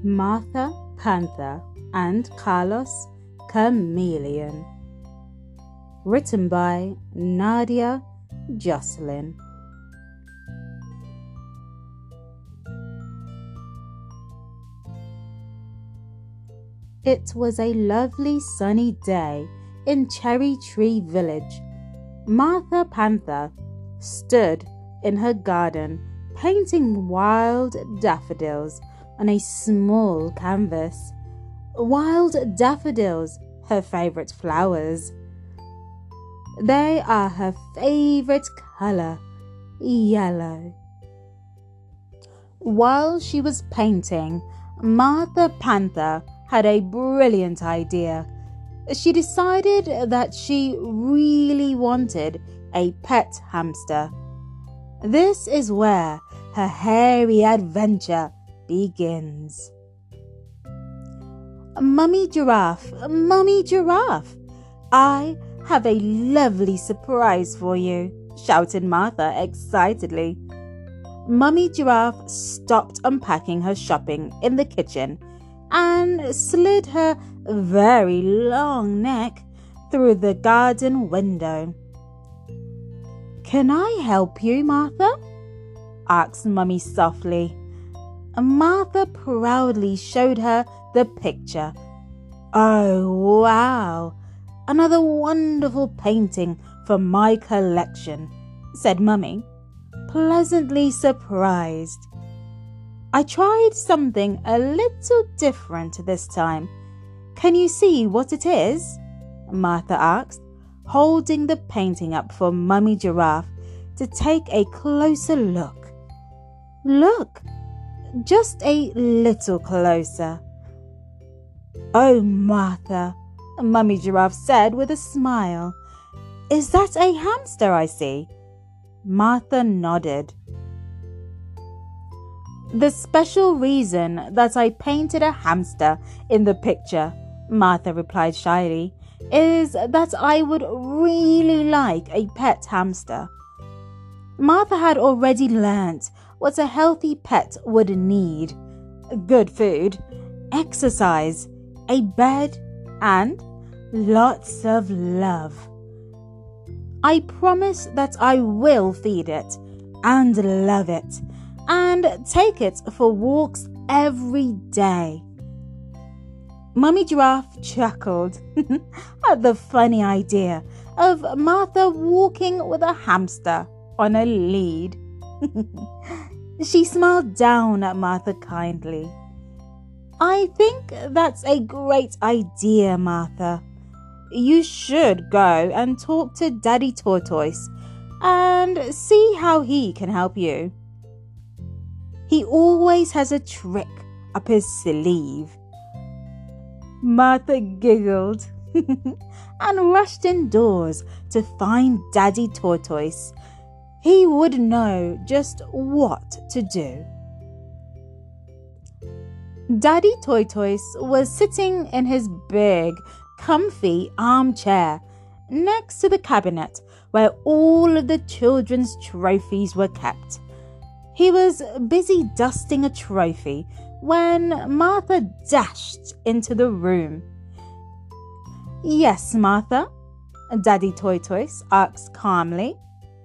Martha Panther and Carlos Chameleon. Written by Nadia Jocelyn. It was a lovely sunny day in Cherry Tree Village. Martha Panther stood in her garden painting wild daffodils on a small canvas. Wild daffodils, her favorite flowers. They are her favorite color, yellow. While she was painting, Martha Panther had a brilliant idea. She decided that she really wanted a pet hamster. This is where her hairy adventure begins. Mummy Giraffe, I have a lovely surprise for you, shouted Martha excitedly. Mummy Giraffe stopped unpacking her shopping in the kitchen and slid her very long neck through the garden window. Can I help you, Martha? Asked Mummy softly. Martha proudly showed her the picture. Oh, wow! Another wonderful painting from my collection, said Mummy, pleasantly surprised. I tried something a little different this time. Can you see what it is? Martha asked, holding the painting up for Mummy Giraffe to take a closer look. Look, just a little closer. Oh, Martha, Mummy Giraffe said with a smile. Is that a hamster I see? Martha nodded. The special reason that I painted a hamster in the picture, Martha replied shyly, is that I would really like a pet hamster. Martha had already learnt what a healthy pet would need: good food, exercise, a bed, and lots of love. I promise that I will feed it and love it and take it for walks every day. Mummy Giraffe chuckled at the funny idea of Martha walking with a hamster on a lead. She smiled down at Martha kindly. I think that's a great idea, Martha. You should go and talk to Daddy Tortoise and see how he can help you. He always has a trick up his sleeve. Martha giggled and rushed indoors to find Daddy Tortoise. He would know just what to do. Daddy Tortoise was sitting in his big, comfy armchair next to the cabinet where all of the children's trophies were kept. He was busy dusting a trophy when Martha dashed into the room. Yes, Martha? Daddy Tortoise asked calmly.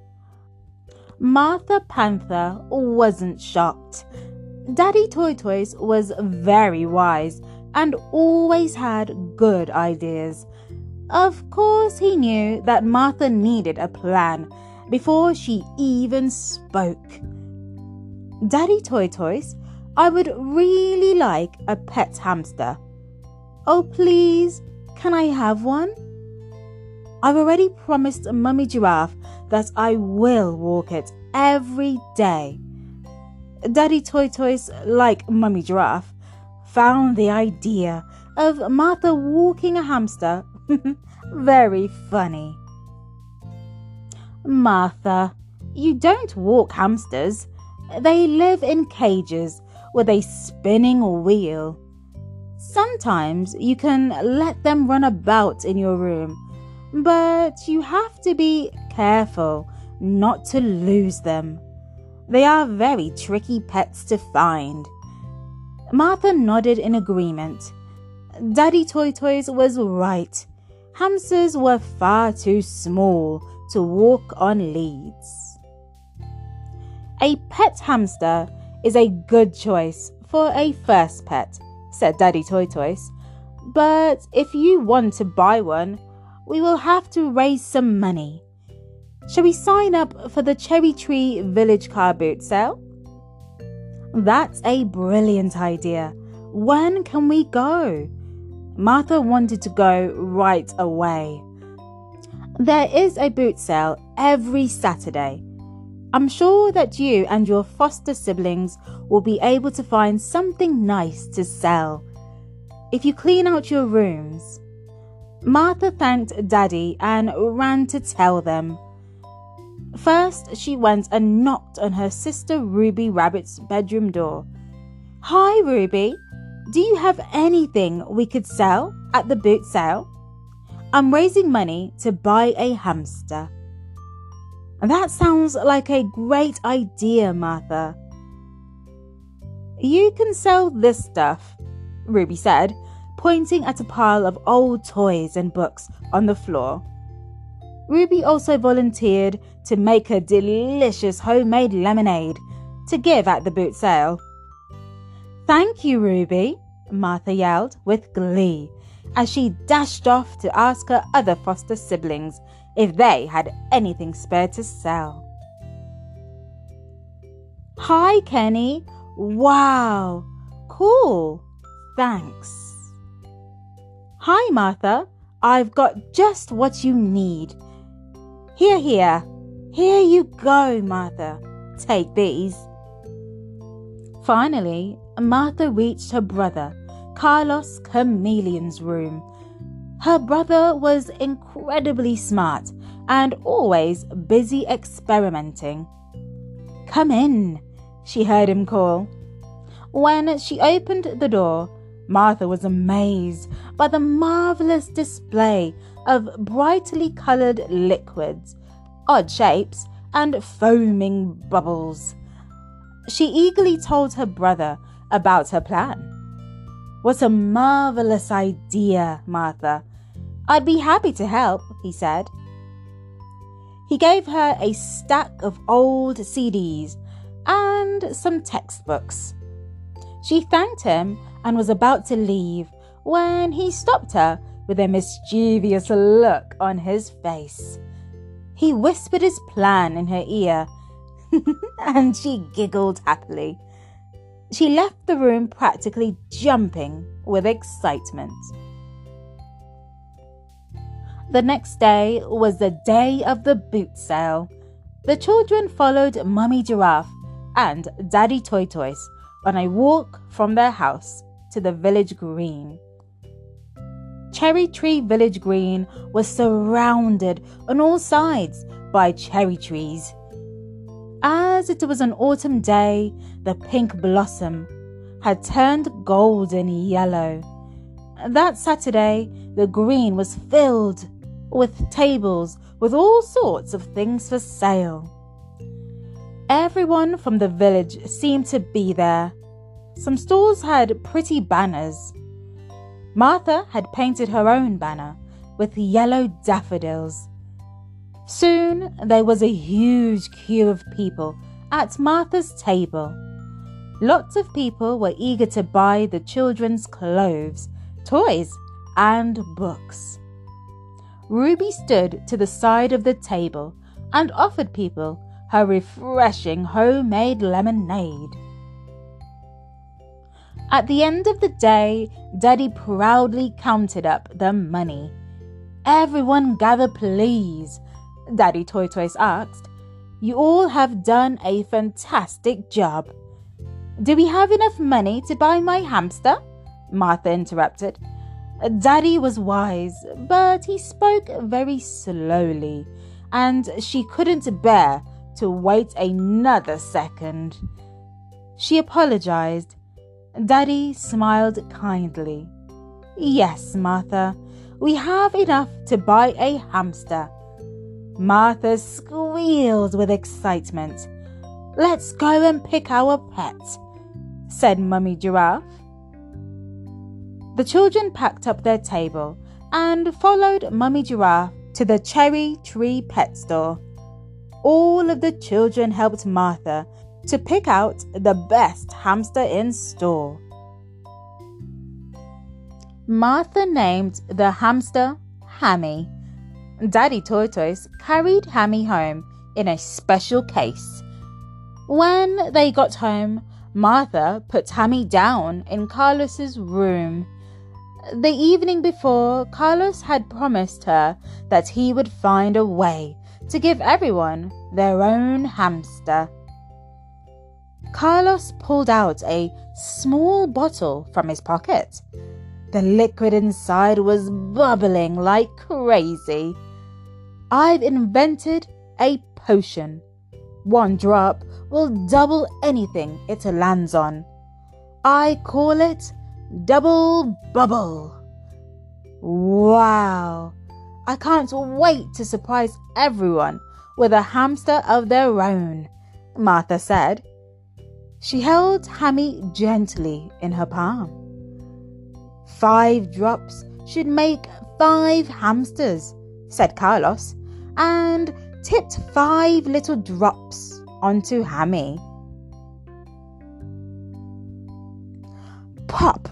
Martha Panther wasn't shocked. Daddy Tortoise was very wise and always had good ideas. Of course, he knew that Martha needed a plan before she even spoke. Daddy Tortoise, I would really like a pet hamster. Oh, please, can I have one? I've already promised Mummy Giraffe that I will walk it every day. Daddy Tortoise, like Mummy Giraffe, found the idea of Martha walking a hamster very funny. Martha, you don't walk hamsters. They live in cages with a spinning wheel. Sometimes you can let them run about in your room, but you have to be careful not to lose them. They are very tricky pets to find. Martha nodded in agreement. Daddy Tortoise was right. Hamsters were far too small to walk on leads. A pet hamster is a good choice for a first pet, said Daddy Tortoise. But if you want to buy one, we will have to raise some money. Shall we sign up for the Cherry Tree Village car boot sale? That's a brilliant idea. When can we go? Martha wanted to go right away. There is a boot sale every Saturday. I'm sure that you and your foster siblings will be able to find something nice to sell if you clean out your rooms. Martha thanked Daddy and ran to tell them. First, she went and knocked on her sister Ruby Rabbit's bedroom door. Hi, Ruby. Do you have anything we could sell at the boot sale? I'm raising money to buy a hamster. That sounds like a great idea, Martha. You can sell this stuff, Ruby said, pointing at a pile of old toys and books on the floor. Ruby also volunteered to make a delicious homemade lemonade to give at the boot sale. Thank you, Ruby, Martha yelled with glee as she dashed off to ask her other foster siblings if they had anything spare to sell. Hi, Kenny. Wow, cool. Thanks. Hi, Martha. I've got just what you need. Here. Here you go, Martha. Take these. Finally, Martha reached her brother, Carlos Chameleon's room. Her brother was incredibly smart and always busy experimenting. Come in, she heard him call. When she opened the door, Martha was amazed by the marvelous display of brightly colored liquids, odd shapes, and foaming bubbles. She eagerly told her brother about her plan. What a marvelous idea, Martha. I'd be happy to help, he said. He gave her a stack of old CDs and some textbooks. She thanked him and was about to leave when he stopped her with a mischievous look on his face. He whispered his plan in her ear, and she giggled happily. She left the room practically jumping with excitement. The next day was the day of the boot sale. The children followed Mummy Giraffe and Daddy Tortoise on a walk from their house to the village green. Cherry Tree Village Green was surrounded on all sides by cherry trees. As it was an autumn day, the pink blossom had turned golden yellow. That Saturday, the green was filled with tables with all sorts of things for sale. Everyone from the village seemed to be there. Some stalls had pretty banners. Martha had painted her own banner with yellow daffodils. Soon there was a huge queue of people at Martha's table. Lots of people were eager to buy the children's clothes, toys, and books. Ruby stood to the side of the table and offered people her refreshing homemade lemonade. At the end of the day, Daddy proudly counted up the money. Everyone gather, please, Daddy Tortoise asked. You all have done a fantastic job. Do we have enough money to buy my hamster? Martha interrupted. Daddy was wise, but he spoke very slowly, and she couldn't bear to wait another second. She apologized. Daddy smiled kindly. Yes, Martha, we have enough to buy a hamster. Martha squealed with excitement. Let's go and pick our pet, said Mummy Giraffe. The children packed up their table and followed Mummy Giraffe to the Cherry Tree Pet Store. All of the children helped Martha to pick out the best hamster in store. Martha named the hamster Hammy. Daddy Tortoise carried Hammy home in a special case. When they got home, Martha put Hammy down in Carlos's room. The evening before, Carlos had promised her that he would find a way to give everyone their own hamster. Carlos pulled out a small bottle from his pocket. The liquid inside was bubbling like crazy. I've invented a potion. 1 drop will double anything it lands on. I call it Double Bubble. Wow! I can't wait to surprise everyone with a hamster of their own, Martha said. She held Hammy gently in her palm. 5 drops should make 5 hamsters, said Carlos, and tipped 5 little drops onto Hammy. Pop!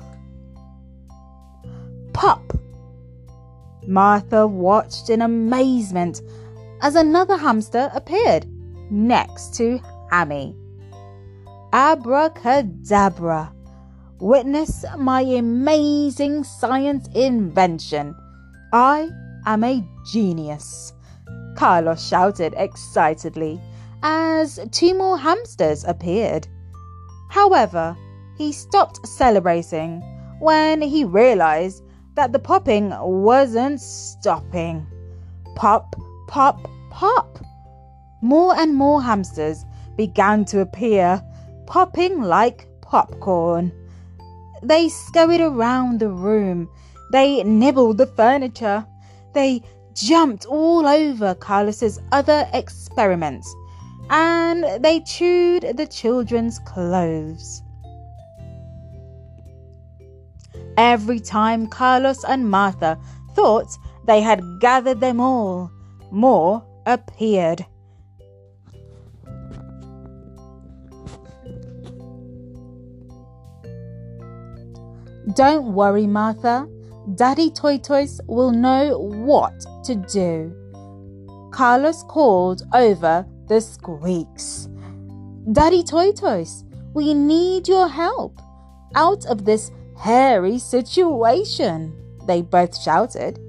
Pop! Martha watched in amazement as another hamster appeared next to Hammy. Abracadabra! Witness my amazing science invention. I am a genius, Carlos shouted excitedly as 2 more hamsters appeared. However, he stopped celebrating when he realized that the popping wasn't stopping. Pop, pop, pop! More and more hamsters began to appear, popping like popcorn. They scurried around the room. They nibbled the furniture. They jumped all over Carlos's other experiments, and they chewed the children's clothes. Every time Carlos and Martha thought they had gathered them all, more appeared. Don't worry, Martha. Daddy Tortoise will know what to do. Carlos called over the squeaks. Daddy Tortoise, we need your help out of this hairy situation, they both shouted.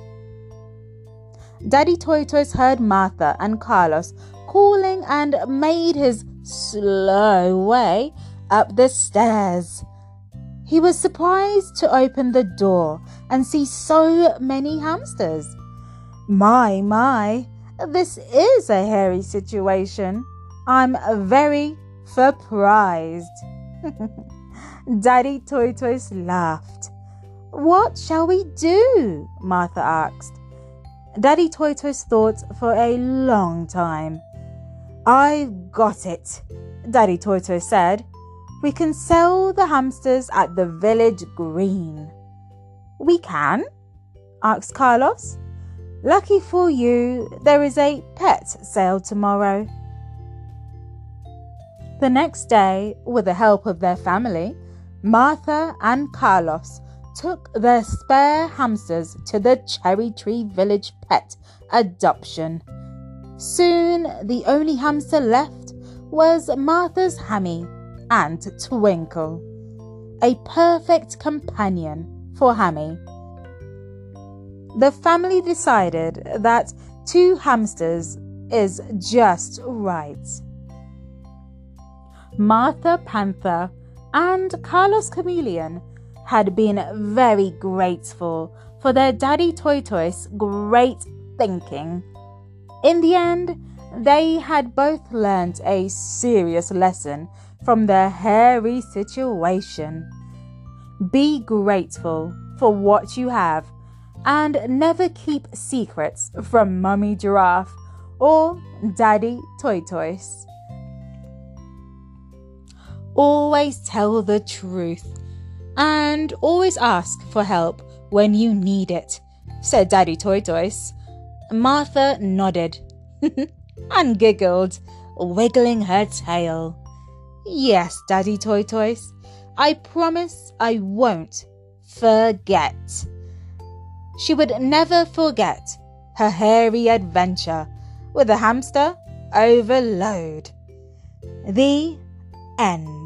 Daddy Tortoise heard Martha and Carlos calling and made his slow way up the stairs. He was surprised to open the door and see so many hamsters. My, this is a hairy situation. I'm very surprised. Daddy Tortoise laughed. What shall we do? Martha asked. Daddy Tortoise thought for a long time. I've got it, Daddy Tortoise said. We can sell the hamsters at the village green. We can? Asked Carlos. Lucky for you, there is a pet sale tomorrow. The next day, with the help of their family, Martha and Carlos took their spare hamsters to the Cherry Tree Village Pet Adoption. Soon, the only hamster left was Martha's Hammy and Twinkle, a perfect companion for Hammy. The family decided that 2 hamsters is just right. Martha Panther and Carlos Chameleon had been very grateful for their Daddy Tortoise great thinking. In the end, they had both learned a serious lesson from their hairy situation. Be grateful for what you have and never keep secrets from Mummy Giraffe or Daddy Tortoise. Always tell the truth. And always ask for help when you need it, said Daddy Tortoise. Martha nodded and giggled, wiggling her tail. Yes, Daddy Tortoise, I promise I won't forget. She would never forget her hairy adventure with the hamster overload. The end.